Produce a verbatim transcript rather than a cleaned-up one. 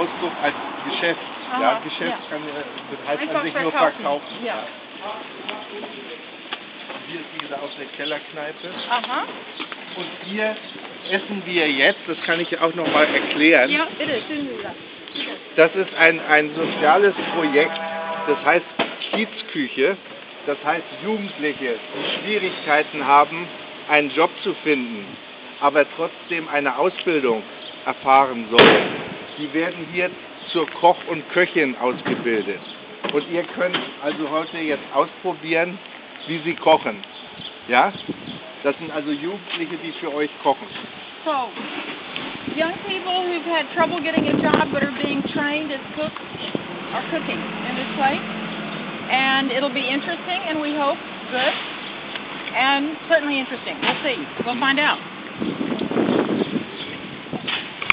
Ausdruck als Geschäft. Aha, Ja, Geschäft ja. kann, das heißt Einfach an sich nur verkaufen. verkaufen. Ja. Hier ist wie gesagt auch eine Kellerkneipe. Aha. Und hier essen wir jetzt, das kann ich auch noch mal erklären. Ja, bitte, schön wieder. Das ist ein, ein soziales Projekt, das heißt Kiezküche. Das heißt Jugendliche, die Schwierigkeiten haben, einen Job zu finden, aber trotzdem eine Ausbildung erfahren sollen. Die werden hier zur Koch und Köchin ausgebildet. Und ihr könnt also heute jetzt ausprobieren, wie sie kochen. Ja? Das sind also Jugendliche, die für euch kochen. So, young people who've had trouble getting a job but are being trained as cooks are cooking in this place. And it'll be interesting, and we hope good, and certainly interesting. We'll see. We'll find out.